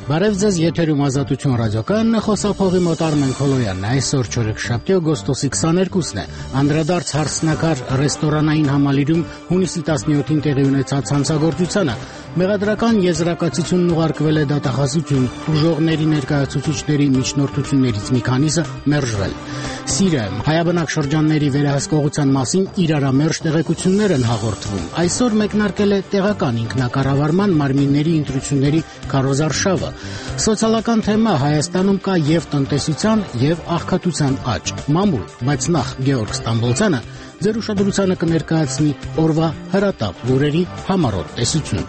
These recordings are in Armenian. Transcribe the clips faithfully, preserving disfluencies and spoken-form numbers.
Բարև ձեզ, եթերում Ազատություն ռադիոկայանն է, խոսափողի մոտ Արմեն Քոլոյանն է, այսօր չորեքշաբթի օգոստոսի քսաներկուսն է, անդրադարձ հարսնակար ռեստորանային համալիրում հունիսի տասնյոթին տեղի ունեցած հանցագործությանը, մեղադրական եզրակացությունն ուղարկվել է դատախազություն, ուժողների ներկայացուցիչների միջնորդություններից մի քանիսը մերժվել։ Սիրիայում հայաբնակ շրջանների վերահսկողության մասին իրարամերժ տեղեկություններ են հաղորդվում։ Այսօր մեկնարկել է տեղական ինքնակառավարման մարմինների ընտրությունների քարոզարշավը։ Սոցիալական թեմա Հայաստանում կա եւ տնտեսության, եւ աղքատության աճ։ Մամուլ, բայց նախ Գեորգ Ստամբոլցյանը ձեր ուշադրությանը կներկայացնի օրվա հրատապ լուրերի համառոտ տեսություն։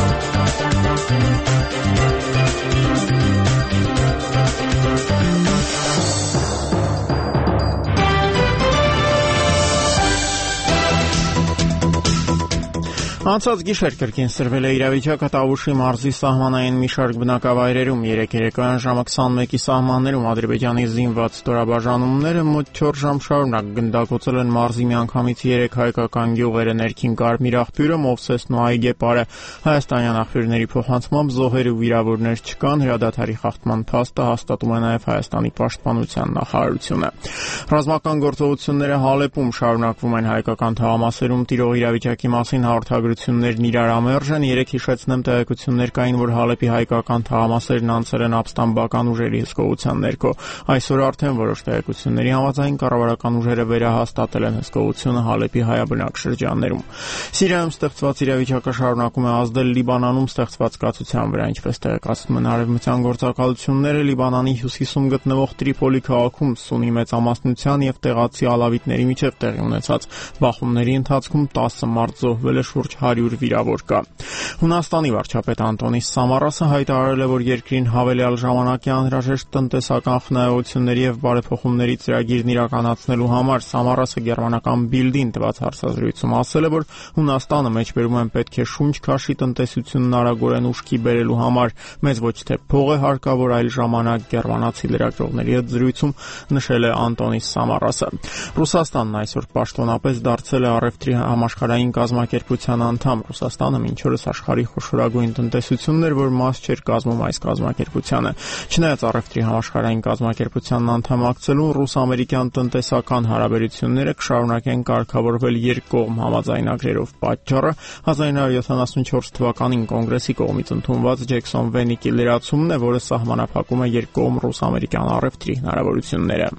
Անցած գիշեր կրկին սրվել է իրավիճակը Տավուշի մարզի սահմանային մի շարք բնակավայրերում, երեկ երեկոյան ժամը քսանմեկի սահմաններում Ադրբեջանի զինված ստորաբաժանումները մոտ չորս ժամ շարունակ գնդակոծել են մարզի միանգամից երեք հայկական գյուղերը, ներքին Կարմիր աղբյուրը, Մովսեսն ու Այգեպարը։ Հայաստանյան աղբյուրների փոխանցմամբ զոհեր ու վիրավորներ չկան, հրադադարի խախտման փաստը հաստատում է նաև Հայաստանի պաշտպանության նախարարությունը։ Ռազմական գործողությունները Հալեպում շարունակվում են, հայկական թաղամասերում տիրող իրավիճակի մասին հաղորդագրություններն իրարամերժ են։ Երեք հիշեցնեմ, տեղեկություններ կային, որ Հալեպի հայկական թաղամասերն անցել են ապստամբական ուժերի հսկողության ներքո։ Այսօր արդեն որոշ տեղեկությունների համաձայն կառավարական ուժերը վերահաստատել են հսկողությունը Հալեպի հայաբնակ շրջաններում։ Սիրիայում ստեղծված իրավիճակը շարունակում է ազդել Լիբանանում ստեղծված կացության վրա, ինչպես տեղեկացնում են արևմտյան գործակալությունները, Լիբանանի հյուսիսում գտնվող Տրիպոլի քաղաքում Սունի մեծամասնության եւ տեղացի ալավիտների միջև տեղի ունեցած բախումների ընթացքում տասը մարդ զոհվել է, շուրջ հարյուր վիրավոր կա։ Հունաստանի վարչապետ Անտոնիս Սամարասը հայտարարել է, որ երկրին հավելյալ ժամանակ է անհրաժեշտ տնտեսական խնայողությունների եւ բարեփոխումների ծրագիրն իրականացնելու համար։ Սամարասը գերմանական Բիլդին տված հարցազրույցում ասել է, որ Հունաստանը մեջբերում են պետք է շունչ քաշի տնտեսությունն արագորեն ուշքի բերելու համար։ Մեզ ոչ թե փող է հարկավոր, այլ ժամանակ, գերմանացի լրագրողների հետ զրույցում նշել է Անտոնիս Սամարասը։ Ռուսաստանն այսօր պաշտոնապես դարձել է առևտրի համաշխարհային կազմակերպության անդամ։ Ռուսաստանը մինչ օրս աշխարհի խոշորագույն տնտեսությունն էր, որ մաս չէր կազմում այս կազմակերպությանը։ Չնայած առևտրի համաշխարհային կազմակերպությանն անդամակցելուն, ռուս-ամերիկյան տնտեսական հարաբերությունները կշարունակեն կարգավորվել երկկողմ համաձայնագրերով։ Պատճառը հազար նույնսուն յոթանասունչորս թվականին կոնգրեսի կողմից ընդունված Ջեքսոն-Վենիկի լրացումն է, որը սահմանափակում է երկկողմ ռուս-ամերիկյան առևտրի հնարավորությունները։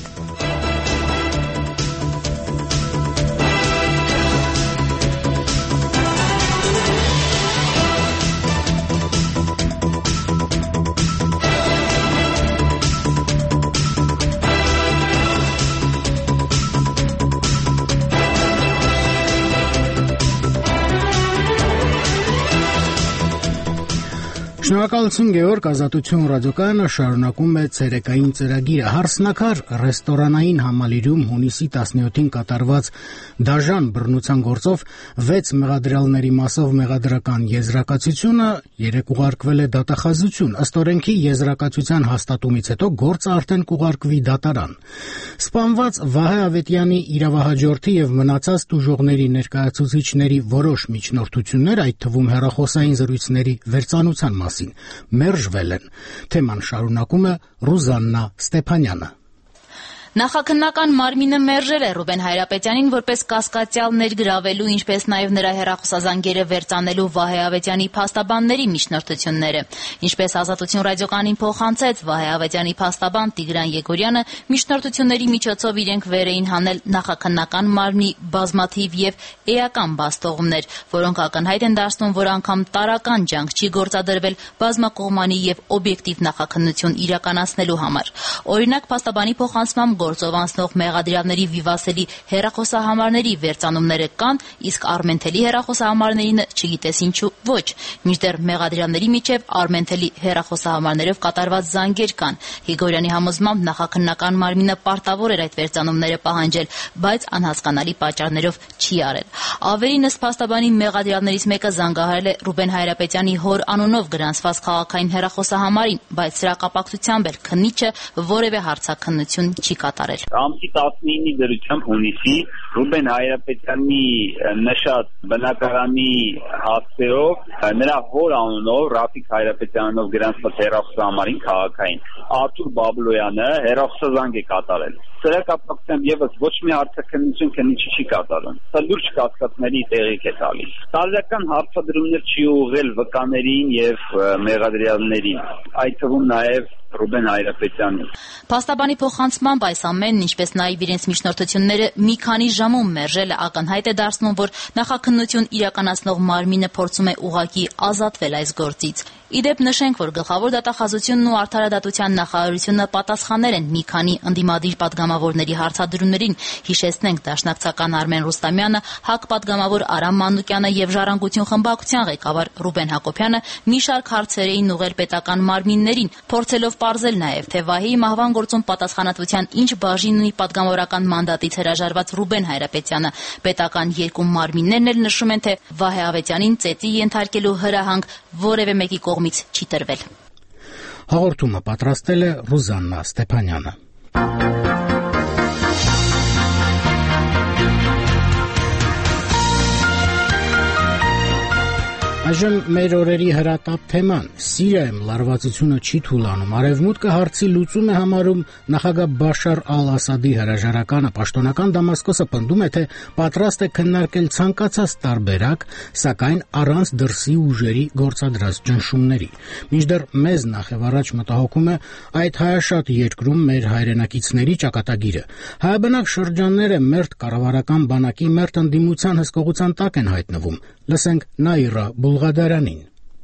Շնորհակալություն Գեորգ, Ազատություն ռադիոկայանը շարունակում է ցերեկային ծրագիրը։ Հարսնակար ռեստորանային համալիրում հունիսի տասնյոթին կատարված դաժան բռնության գործով վեց մեղադրյալների մասով մեղադրական եզրակացությունը երեք ուղարկվել է դատախազություն։ Ըստ օրենքի եզրակացության հաստատումից հետո գործը արդեն կուղարկվի դատարան։ Սպանված Վահե Ավետյանի իրավահաջորդի եւ մնացած տուժողների ներկայացուցիչների որոշ միջնորդություններ, այդ թվում հեռախոսային զրույցների վերծանության մասին, մերժվել են։ Թեման շարունակում է Ռուզաննա Ստեփանյանը։ Նախաքննական մարմինը մերժել է Ռուբեն Հայրապետյանին որպես կասկածյալ ներգրավելու, ինչպես նաև նրա հեռախոսազանգերը վերծանելու Վահե Ավետյանի փաստաբանների միջնորդությունները։ Ինչպես Ազատություն ռադիոկայանին փոխանցեց Վահե Ավետյանի փաստաբան Տիգրան Եգորյանը, միջնորդությունների միջոցով իրենք վեր էին հանել նախաքննական մարմնի բազմաթիվ եւ էական բաստողումներ, որոնք ակնհայտ են դարձնում, որ անգամ տարական ջանք չի գործադրվել բազմակողմանի եւ օբյեկտիվ նախաքննություն իրականացնելու համար։ Օրինակ, փաստաբանի փոխանցմամբ գործով անցնող մեղադրյալների վիվասելի հեռախոսահամարների վերծանումները կան, իսկ Արմենթելի հեռախոսահամարներին չգիտես ինչու ոչ։ Մինչդեռ մեղադրյալների միջև Արմենթելի հեռախոսահամարներով կատարված զանգեր կան։ Եղիգորյանի համոզմամբ նախաքննական մարմինը պարտավոր էր այդ վերծանումները պահանջել, բայց անհասկանալի պատճառներով չի արել։ Ավելին, ըստ փաստաբանի, մեղադրյալներից մեկը զանգահարել է Ռուբեն Հայրապետյանի հոր անունով գրանցված քաղաքային հեռախոսահամարին, բայց սրա կապակցությամբ էլ քննիչը որևէ հարցաքննություն չի կատարել։ կատարել։ Ամսի տասնինի դրությամբ հունիսի Ռուբեն Հայրապետյանի նշած բնակարանի հասցեով նրա հոր անունով Ռաֆիկ Հայրապետյանով գրանցված հեռախոսահամարին քաղաքային Արթուր Բաբլոյանը հեռախոսազանգ է կատարել։ Սրա կապակցությամբ եւս ոչ մի հարցաքննություն քննիչի չի կատարում։ Սա լուրջ կասկածների տեղիք է տալիս։ Տարրական հարցադրումներ չի ուղղել վկաներին եւ մեղադրյալներին, այդ թվում նաեւ Ռուբեն Հայրապետյանին։ Փաստաբանի փոխանցմամբ այս ամենն, ինչպես նաև իրենց միջնորդությունները մի քանի ժամում մերժելը ակնհայտ է դարձնում, որ նախաքննություն իրականացնող մարմինը փորձում է ուղղակի ազատվել այս գործից։ Իդեպ նշենք, որ Գլխավոր դատախազությունն ու Արդարադատության նախարարությունը պատասխանել են մի քանի ընդդիմադիր պատգամավորների հարցադրումներին, հիշեցնենք դաշնակցական Արմեն Ռուստամյանը, ՀԱԿ պատգամավոր Արամ Մանուկյանը եւ Ժառանգություն խմբակցության ղեկավար Ռուբեն Հակոբյանը մի շարք հարցեր էին ուղղել պետական մարմիններին, փորձելով պարզել նաև, թե Վահեի մահվան գործում պատասխանատվության ինչ բաժին ունի պատգամավորական մանդատից հրաժարված Ռուբեն Հայրապետյանը։ Պետական երկու մարմիններն էլ նշում են, թե Վահե Ավետյանին ծեծի ենթարկելու հրահանգ որևէ մեկի կողմից չի տրվել։ Հաղորդումը պատրաստել է Ռուզաննա Ստեփանյանը։ Այժմ մեր օրերի հրատապ թեման՝ Սիրիայում լարվածությունը չի թուլանում։ Արևմուտքը հարցի լուծում է համարում նախագահ Բաշար ալ-Ասադի հրաժարականը։ Պաշտոնական Դամասկոսը պնդում է, թե պատրաստ է քննարկել ցանկացած տարբերակ, սակայն առանց դրսի ուժերի գործադրած ճնշումների։ Մինչդեռ մեզ նախևառաջ մտահոգում է այդ հայաշատ երկրում մեր հայրենակիցների ճակատագիրը։ Հայաբնակ շրջանները մերթ կառավարական բանակի մերթ ընդդիմության հսկողության տակ են հայտնվում։ Լսենք Նաիրա Բուլղադարանին։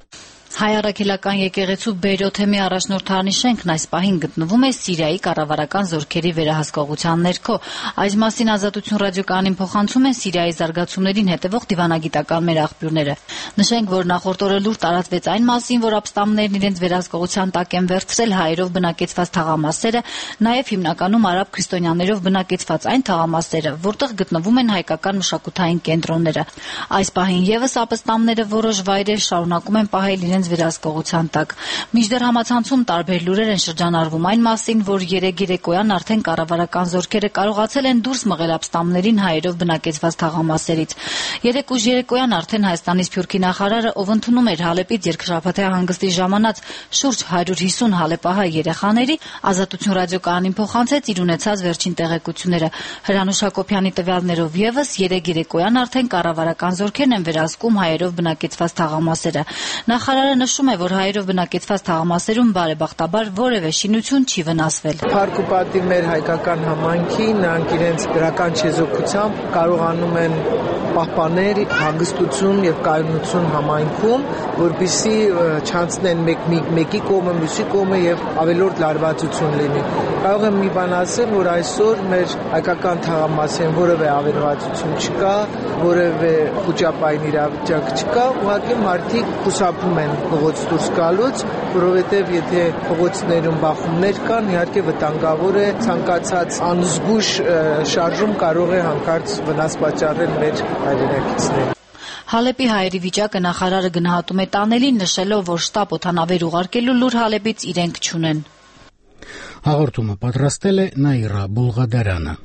Հայ առաքելական եկեղեցու Բեյրութեմի առաջնորդարանի շենքն այս պահին գտնվում է Սիրիայի կառավարական զորքերի վերահսկողության ներքո։ Այս մասին Ազատություն ռադիոկայանին փոխանցում են Սիրիայի զարգացումներին հետևող դիվանագիտական մեր աղբյուրները։ Նշենք, որ նախորդ օրը լուր տարածվեց այն մասին, որ ապստամբներն իրենց վերահսկողության տակ են վերցրել հայերով բնակեցված թաղամասերը, նաև հիմնականում արաբ քրիստոնյաներով բնակեցված այն թաղամասերը, որտեղ գտնվում են հայկական մշակութային կենտրոնները։ Այս պահին եւս ապստամբները որոշ վայրեր շարունակում են պահել իրենց վերահսկողության տակ։ Մինչդեռ համացանցում տարբեր լուրեր են շրջանառվում այն մասին, որ երեկ երեկոյան արդեն կառավարական զորքերը կարողացել են դուրս մղել ապստամբներին հայերով բնակեցված թաղամասերից։ Երեկ ուժ երեկոյան արդեն Հայաստանի Սփյուռքի նախարարը, ով ընդունում էր Հալեպից երկշաբաթյա հանգստի ժամանած շուրջ հարյուր հիսուն հալեպահայ երեխաների, Ազատություն ռադիոկայանին փոխանցեց իր ունեցած վերջին տեղեկությունները։ Հրանուշ Հակոբյանի տվյալներով եւս երեկ երեկոյան արդեն կառավարական զորքերն են վերահսկում հայերով բնակեցված թաղամասերը։ Նախարարը նշում է, որ հայերով բնակեցված թաղամասերում բարեբախտաբար որևէ շինություն չի վնասվել։ Փառք ու պատիվ մեր հայկական համայնքի, նրանք իրենց դրական չեզոքությամբ կարողանում են պահպանել հանգստություն եւ կայունություն համայնքում, որպեսզի չանցնեն մեկ մեկի կողմը, մյուսի կողմը եւ ավելորդ լարվածություն լինի։ Կարող եմ մի բան ասել, որ այսօր մեր հայկական թաղամասերում որևէ ավերվածություն չկա, որևէ խոճապային իրավիճակ չկա, ուղղակի մարդիկ խուսափում են փողոց դուրս գալուց, որովհետեւ եթե փողոցներում բախումներ կան, իհարկե վտանգավոր է ցանկացած անզգույշ շարժում կարող է հանկարծ վնաս պատճառել մեր հայրենակիցներին։ Հալեպի հայերի վիճակը նախարարը գնահատում է տանելին, նշելով, որ շտապ օդանավեր ուղարկելու լուր Հալեպից իրենք չունեն։ Հաղորդումը պատրաստել է Նաիրա Բուլղադարյանը։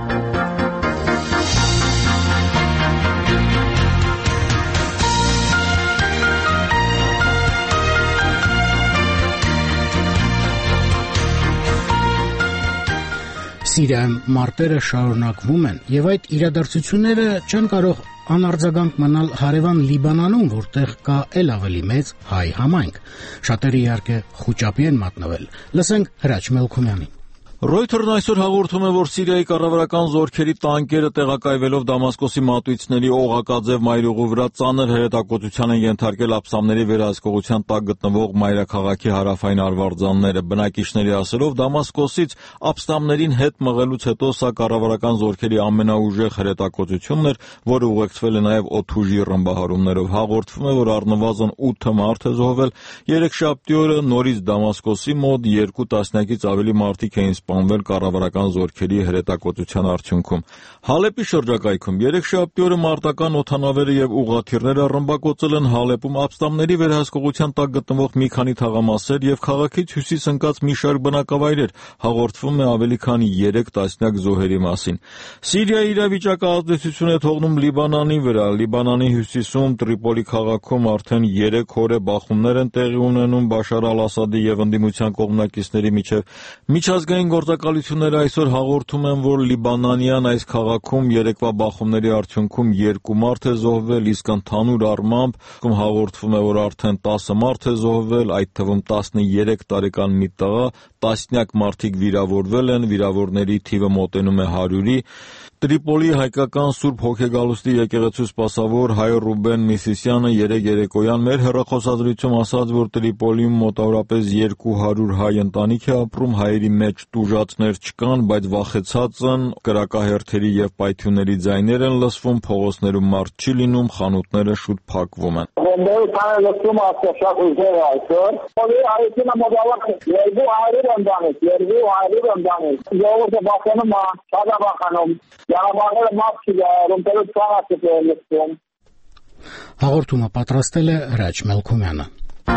Սիրիայում մարտերը շարունակվում են, եւ այդ իրադարձությունները չեն կարող անարձագանք մնալ հարևան Լիբանանում, որտեղ կա էլ ավելի մեծ հայ համայնք։ Շատերը իհարկե խուճապի են մատնվել։ Լսենք Հրաչ Մելքումյանին։ Ռոյթերն այսօր հաղորդում է, որ Սիրիայի կառավարական զորքերի տանկերը տեղակայվելով Դամասկոսի մատույցների օղակաձև մայրուղու վրա ծանր հրետակոծության են ենթարկել ապստամբների վերահսկողության տակ գտնվող մայրաքաղաքի հարավային արվարձանները։ Բնակիչների ասելով, Դամասկոսից ապստամբներին հետ մղելուց հետո սա կառավարական զորքերի ամենաուժեղ հրետակոծությունն էր, որը ուղեկցվել է նաև օդուժի ռմբահարումներով։ Հաղորդվում է, որ առնվազն ութ մարդ է զոհվել։ Երեքշաբթի օրը նորից Դամասկոսի մոտ երկու տասնյակից ավելի մարդիկ էին սպանվել կառավարական զորքերի հրետակոծության արդյունքում։ Հալեպի շրջակայքում երեքշաբթի օրը մարտական օդանավերը եւ ուղղաթիռները ռմբակոծել են Հալեպում ապստամբների վերահսկողության տակ գտնվող մի քանի թաղամասեր եւ քաղաքից հյուսիս ընկած մի շարք բնակավայրեր, հաղորդվում է ավելի քան երեք տասնյակ զոհերի մասին։ Սիրիայի իրավիճակը ազդեցություն է թողնում Լիբանանի վրա։ Լիբանանի հյուսիսում Տրիպոլի քաղաքում արդեն երեք օր է բախումներ են տեղի ունենում Բաշար al-Ասադի եւ ընդդիմության կողմնակիցների միջև։ Միջազգային գործակալությունները այսօր հաղորդում են, որ լիբանանյան այս քաղաքում երեկվա բախումների արդյունքում երկու մարդ է զոհվել, իսկ ընդհանուր առմամբ հաղորդվում է, որ արդեն տասը մարդ է զոհվել, այդ թվում տասներեք տարեկան մի տղա, տասնյակ մարդիկ վիրավորվել են, վիրավորների թիվը մոտենում է հարյուրի։ Տրիպոլի հայկական Սուրբ Հոգեգալուստի եկեղեցու սպասավոր հայ Ռուբեն Միսիսյանը երեկ երեկոյան մեր հեռախոսազրույցում ասաց, որ Տրիպոլիում մոտավորապես երկու հարյուր հայ ընտանիք է ապրում, հայերի մեջ տուժածներ չկան, բայց վախեցած են, կրակահերթերի եւ պայթյունների ձայներ են լսվում, փողոցներում մարդ չի լինում, խանութները շուտ փակվում են։ Լսում ասացակ ուզեր այսօր, որի այդինը մոտավորապես երկու հարյուր ընտանիք, երկու հարյուր ընտանիք, ժողովուրդը բախանում է, շատ է բախանում։ Յանավարները մարդ չի գայարում, տերուց ծանացը է լսում։ Հաղորդումը պատրաստել է Հրաչ Մելքումյանը։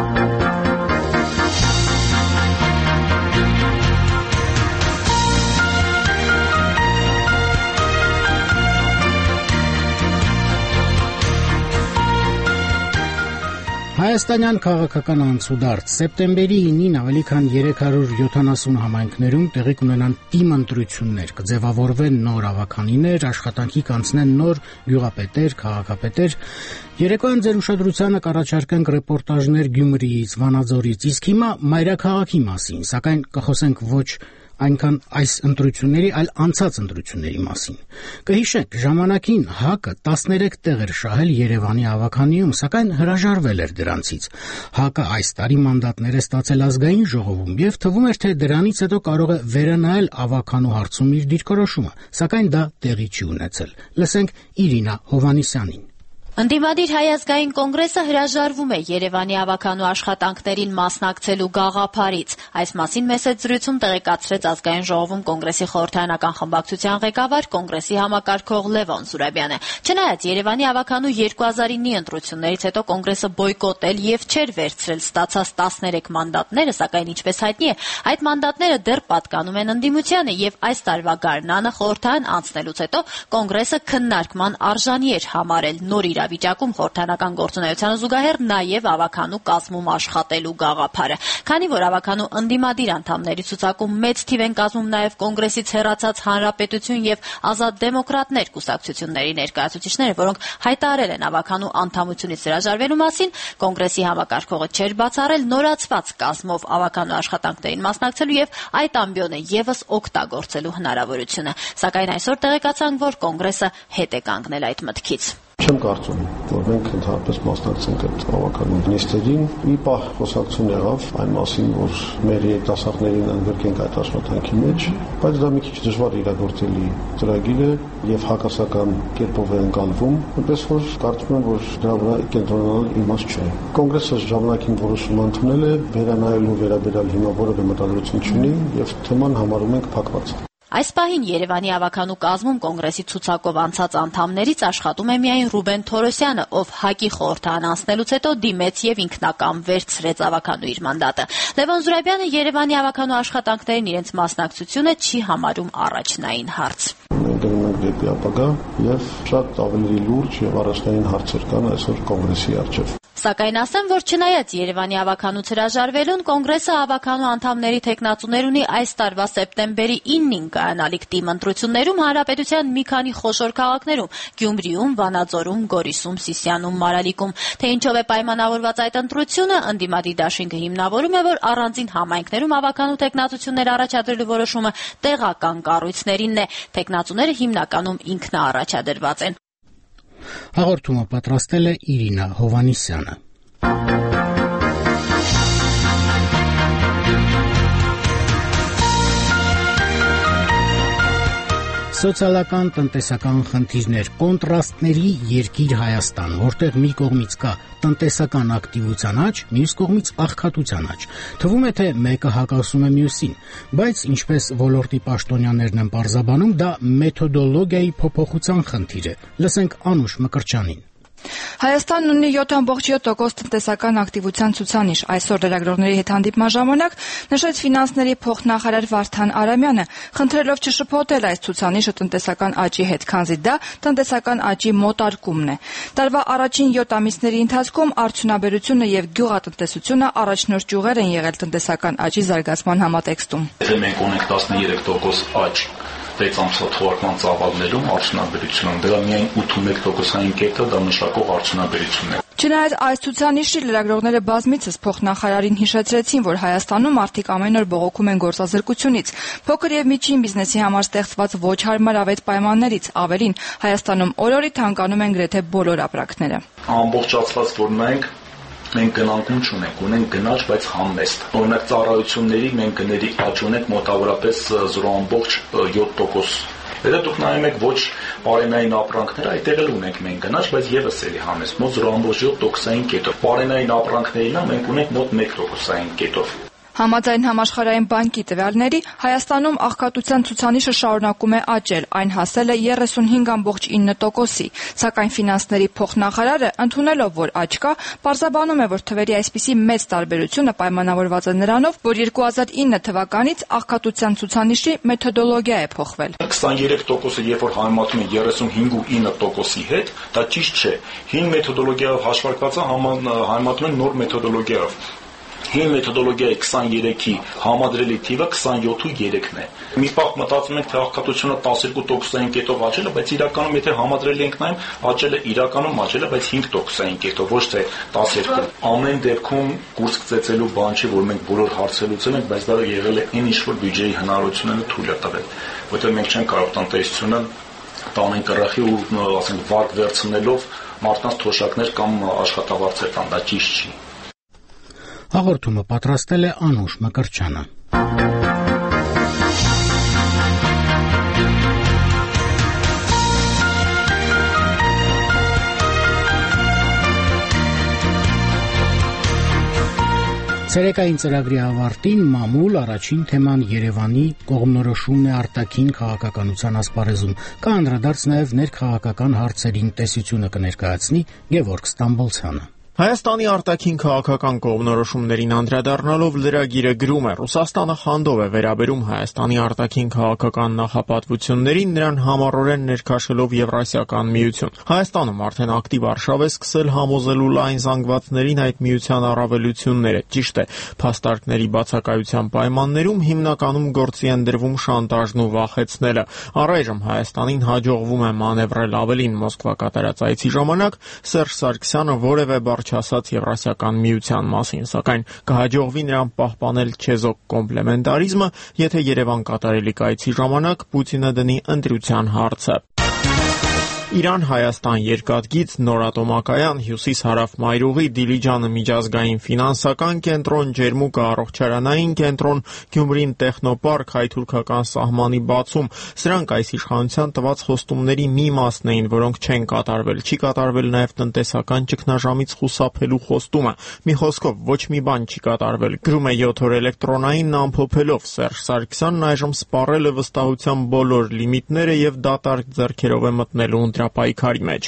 Հայաստանյան քաղաքական անցուդարձ սեպտեմբերի ինին ավելի քան երեք հարյուր յոթանասուն համայնքներում տեղի կունենան թիմ ընտրություններ, կձևավորվեն նոր ավականիներ, աշխատանքի կանցնեն նոր գյուղապետեր, քաղաքապետեր։ Երեկոյան ձեր ուշադրությանը կառաջարկենք ռեպորտաժներ Գյումրիից, Վանաձորից, իսկ հիմա մայրաքաղաքի մասին, սակայն կխոսենք ոչ այնքան այս ընտրությունների, այլ անցած ընտրությունների մասին։ Կհիշեք, ժամանակին ՀԱԿ-ը տասներեք տեղ էր շահել Երևանի ավականիում, սակայն հրաժարվել էր դրանցից։ ՀԱԿ-ը այս տարի մանդատներ է ստացել ազգային ժողովում եւ թվում էր, թե դրանից հետո կարող է վերանայել ավականու հարցում իր դիրքորոշումը, սակայն դա տեղի չի ունեցել։ Լսենք Իրինա Հովհաննիսյանին։ Ընդդիմադիր Հայ ազգային կոնգրեսը հրաժարվում է Երևանի ավականու աշխատանքներին մասնակցելու գաղափարից։ Այս մասին մեծ զրույցում տեղեկացրեց ազգային ժողովում կոնգրեսի խորհրդարանական խմբակցության ղեկավար կոնգրեսի համակարգող Լևոն Զուրաբյանը։ Չնայած Երևանի ավականու երկու հազար ինի ընտրություններից հետո կոնգրեսը բոյկոտել եւ չէր վերցրել ստացած տասներեք մանդատները, սակայն ինչպես հայտնի է, այդ մանդատները դեռ պատկանում են ընդդիմությանը եւ այս տարվա գարնանը խորհրդարան անցնելուց հետո կոնգրեսը քննարկման արժանի էր համարել նոր իրավիճակում խորհրդարանական գործունեությանը զուգահեռ նաև ավականու կազմում աշխատելու գաղափարը։ Քանի որ ավականու ընդդիմադիր անդամների ցուցակում մեծ թիվ են կազմում նաև կոնգրեսից հեռացած Հանրապետություն եւ Ազատ դեմոկրատներ կուսակցությունների ներկայացուցիչները, որոնք հայտարարել են ավականու անդամությունից հրաժարվելու մասին, կոնգրեսի համակարգողը չէր բացառել նորացված կազմով ավականու աշխատանքներին մասնակցելու եւ այդ ամբիոնը եւս օգտագործելու հնարավորությունը։ Սակայն այսօր տեղեկացանք, որ կոնգրեսը հետ է կանգնել այդ մտքից։ Չեմ կարծում, որ մենք ընդհանրապես մասնակցենք այդ ավականու նիստերին։ Մի պահ խոսակցություն եղավ այն մասին, որ մեր երիտասարդներին ընդգրկենք այդ աշխատանքի մեջ, բայց դա մի քիչ դժվար իրագործելի ծրագիր է եւ հակասական կերպով է ընկալվում, այնպես որ կարծում եմ, որ դրա վրա կենտրոնանալ իմաստ չէ։ Կոնգրեսը ժամանակին որոշում ընդունել է, վերանայելու վերաբերյալ հիմա որևէ մտադրություն չունի եւ թեման համարում ենք փակված։ Այս պահին Երևանի ավականու կազմում կոնգրեսի ցուցակով անցած անդամներից աշխատում է միայն Ռուբեն Թորոսյանը, ով ՀԱԿ-ի խորհրդարան անցնելուց հետո դիմեց եւ ինքնական վերցրեց ավականու իր մանդատը։ Լևոն Զուրաբյանը Երևանի ավականու աշխատանքներին իրենց մասնակցությունը չի համարում առաջնային հարց։ Մենք գնում ենք դեպի ապագա եւ շատ ավելի լուրջ եւ առաջնային հարցեր կան այսօր կոնգրեսի առջեւ։ Սակայն ասեմ, որ չնայած Երևանի ավականուց հրաժարվելուն, կոնգրեսը ավականու անդամների թեկնածուներ ունի այս տարվա սեպտեմբերի ինին կայանալիք թիմ ընտրություններում հանրապետության մի քանի խոշոր քաղաքներում՝ Գյումրիում, Վանաձորում, Գորիսում, Սիսիանում, Մարալիկում։ Թե ինչով է պայմանավորված այդ ընտրությունը, ընդդիմադիր դաշինքը հիմնավորում է, որ առանձին համայնքներում ավականու թեկնածություններ առաջադրելու որոշումը տեղական կառույցներինն է։ Թեկնածուները հիմնականում ինքնաառաջադրված են։ Հաղորդումը պատրաստել է Իրինա Հովհաննիսյանը։ Սոցիալական, տնտեսական խնդիրներ, կոնտրաստների երկիր Հայաստան, որտեղ մի կողմից կա տնտեսական ակտիվության աճ, մյուս կողմից աղքատության աճ։ Թվում է, թե մեկը հակասում է մյուսին, բայց ինչպես ոլորտի պաշտոնյաներն են պարզաբանում, դա մեթոդոլոգիայի փոփոխության խնդիր է։ Լսենք Անուշ Մկրտչյանին։ Հայաստանն ունի յոթ տոկոս յոթ տնտեսական ակտիվության ցուցանիշ։ Այսօր լրագրողների հետ հանդիպման ժամանակ նշեց ֆինանսների փոխնախարար Վարդան Արամյանը, խնդրելով չշփոթել այս ցուցանիշը տնտեսական աճի հետ, քանզի դա տնտեսական աճի մոտարկումն է։ Տարվա առաջին յոթ ամիսների ընթացքում արդյունաբերությունը եւ գյուղատնտեսությունը առաջնորդ ճյուղեր են եղել տնտեսական աճի զարգացման համատեքստում։ Եթե մենք ունենք տասներեք տոկոս աճ վեց ամսվա թվական ծավալներում արդյունաբերությունում, դրա միայն ութ տոկոսային կետը դա մշակող արդյունաբերությունն է։ Չնայած այս ցուցանիշի լրագրողները բազմիցս փոխնախարարին հիշեցրեցին, որ Հայաստանում մարդիկ ամեն օր բողոքում են գործազրկությունից, փոքր եւ միջին բիզնեսի համար ստեղծված ոչ հարմարավետ պայմաններից, ավելին Հայաստանում օր-օրի թանկանում են գրեթե բոլոր ապրանքները։ Ամբողջացված որ նայենք մենք գնանկում չունենք, ունենք գնաճ, բայց համեստ։ Օրինակ ծառայությունների մենք գների աճ ունենք մոտավորապես զրո յոթ տոկոս։ Եթե դուք նայում եք ոչ բարենային ապրանքները, այդտեղ էլ ունենք մենք գնաճ, բայց եւս էլի համեստ, մոտ զրո յոթ տոկոսային կետով։ Բարենային ապրանքներինա մենք ունենք մոտ մեկ տոկոսային կետով։ Համաձայն համաշխարհային բանկի տվյալների, Հայաստանում աղքատության ցուցանիշը շարունակում է աճել, այն հասել է երեսունհինգ տոկոս ինը տոկոսի, սակայն ֆինանսների փոխնախարարը, ընդունելով, որ աճ կա, պարզաբանում է, որ թվերի այսպիսի մեծ տարբերությունը պայմանավորված է նրանով, որ երկու հազար ինը թվականից աղքատության ցուցանիշի մեթոդոլոգիա է փոխվել։ քսաներեք տոկոսը երբ որ համեմատում են երեսունհինգ ու ինը տոկոսի հետ, դա ճիշտ չէ։ Հին մեթոդոլոգիայով հաշվարկվածը համեմատում են նոր մեթոդոլոգիայով։ Հին մեթոդոլոգիայի քսաներեքի համադրելի թիվը քսանյոթ ու երեքն է։ Մի պահ մտածում ենք, թե աղքատությունը տասներկու տոկոսային կետով աճել է, բայց իրականում եթե համադրելի ենք նայում, աճել է իրականում աճել է, բայց հինգ տոկոսային կետով, ոչ թե տասներկու։ Ամեն դեպքում կուրս ծեծելու բան չի, որ մենք բոլոր հարցեր լուծել ենք, բայց դա եղել է այն ինչ որ բյուջեի հնարավորությունները թույլ է տվել, որտեղ մենք չենք կարող տնտեսությունը տանեն կռախի ու ասենք վարկ վերցնելով մարդկանց թոշակներ կամ աշխատավարձեր տան, դա ճիշտ չի։ Հաղորդումը պատրաստել է Անուշ Մկրտչյանը։ Ցերեկային ծրագրի ավարտին մամուլ առաջին թեման Երևանի կողմնորոշումն է արտաքին քաղաքականության ասպարեզում։ Կանդրադարձ նաև ներքաղաքական հարցերին տեսությունը կներկայացնի Գևորգ Ստամբոլցյանը։ Հայաստանի արտաքին քաղաքական կողմնորոշումներին անդրադառնալով լրագիրը գրում է. Ռուսաստանը խանդով է վերաբերում Հայաստանի արտաքին քաղաքական նախապատվություններին, նրան համառորեն ներքաշելով Եվրասիական միություն։ Հայաստանում արդեն ակտիվ արշավ է սկսել համոզելու լայն զանգվածներին այդ միության առավելությունները։ Ճիշտ է, փաստարկների բացակայության պայմաններում հիմնականում գործի են դրվում շանտաժն ու վախեցնելը։ Առայժմ Հայաստանին հաջողվում է մանևրել ավելին Մոսկվա կատարած այցի ժամանակ Սերժ Սարգսյանը որևէ բառ չասաց Եվրասիական միության մասին, սակայն կհաջողվի նրան պահպանել չեզոք կոմպլեմենտարիզմը, եթե Երևան կատարելիք այցի ժամանակ Պուտինը դնի ընտրության հարցը։ Իրան-Հայաստան երկաթգիծ նորատոմակայան, հյուսիս-հարավ մայրուղի, Դիլիջանը միջազգային ֆինանսական կենտրոն, Ջերմուկը առողջարանային կենտրոն, Գյումրին տեխնոպարկ, հայ-թուրքական սահմանի բացում, սրանք այս իշխանության տված խոստումների մի մասն էին, որոնք չեն կատարվել։ Չի կատարվել նաև տնտեսական ճգնաժամից խուսափելու խոստումը։ Մի խոսքով, ոչ մի բան չի կատարվել։ Գրում է յոթ օր էլեկտրոնայինն ամփոփելով, Սերժ Սարգսյանն այժմ սպառել է վստահության բոլոր լիմիտները եւ դատարկ ձեռքերով է մտնելու պայքարի մեջ։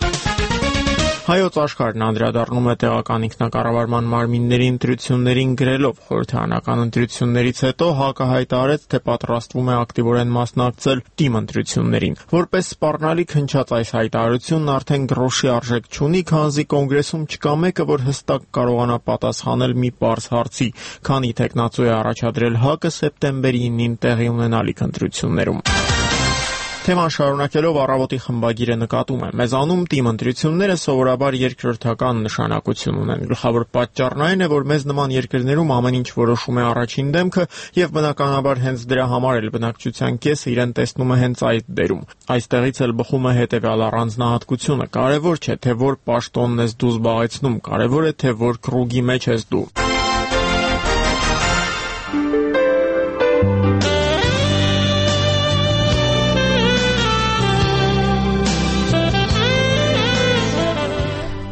Հայոց աշխարհն անդրադառնում է տեղական ինքնակառավարման մարմինների ընտրություններին գրելով. խորհրդարանական ընտրություններից հետո ՀԱԿ-ը հայտարարեց, թե պատրաստվում է ակտիվորեն մասնակցել թիմ ընտրություններին։ Որպես սպառնալիք հնչած այս հայտարարությունն արդեն գրոշի արժեք չունի, քանզի կոնգրեսում չկա մեկը, որ հստակ կարողանա պատասխանել մի պարզ հարցի, քանի թեկնածու է առաջադրել ՀԱԿ-ը սեպտեմբերի ինին տեղի ունենալիք ընտրություններում։ Թեման շարունակելով առավոտի խմբագիրը նկատում է. մեզանում թիմ ընտրությունները սովորաբար երկրորդական նշանակություն ունեն։ Գլխավոր պատճառն այն է, որ մեզ նման երկրներում ամեն ինչ որոշում է առաջին դեմքը եւ բնականաբար հենց դրա համար էլ բնակչության կեսը իրեն տեսնում է հենց այդ դերում։ Այստեղից էլ բխում է հետեւյալ առանձնահատկությունը. կարևոր չէ, թե որ պաշտոնն ես դու զբաղեցնում, կարևոր է, թե որ կրուգի մեջ ես դու։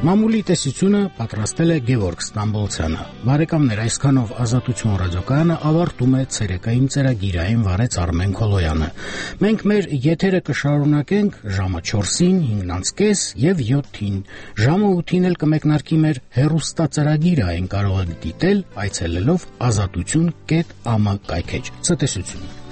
Մամուլի տեսությունը պատրաստել է Գևորգ Ստամբոլցյանը։ Բարեկամներ, այսքանով Ազատություն ռադիոկայանը ավարտում է ցերեկային ծրագիրային վարեց Արմեն Քոլոյանը։ Մենք մեր եթերը կշարունակենք ժամը չորսին, հինգ կես եւ յոթին։ Ժամը ութին էլ կմեկնարկի մեր հեռուստածրագիրը, այն կարող եք դիտել այցելելով ազատություն կետ am կայքեջ։ Ցտեսություն։